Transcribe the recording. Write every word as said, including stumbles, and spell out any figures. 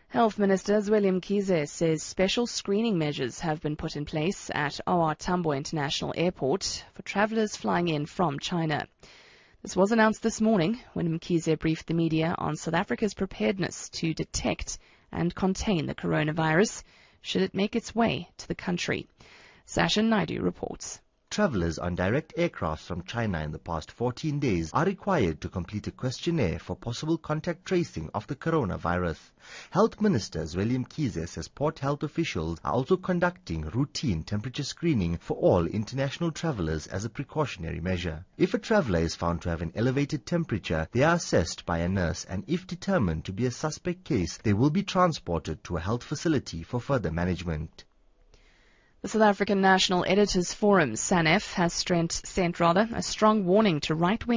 Health Minister Zweli Mkhize says special screening measures have been put in place at O R Tambo International Airport for travellers flying in from China. This was announced this morning when Mkhize briefed the media on South Africa's preparedness to detect and contain the coronavirus should it make its way to the country. Sashin Naidu reports. Travellers on direct aircraft from China in the past fourteen days are required to complete a questionnaire for possible contact tracing of the coronavirus. Health Minister Zweli Mkhize says port health officials are also conducting routine temperature screening for all international travellers as a precautionary measure. If a traveller is found to have an elevated temperature, they are assessed by a nurse, and if determined to be a suspect case, they will be transported to a health facility for further management. The South African National Editors Forum, SANEF, has sent, sent rather, a strong warning to right-wing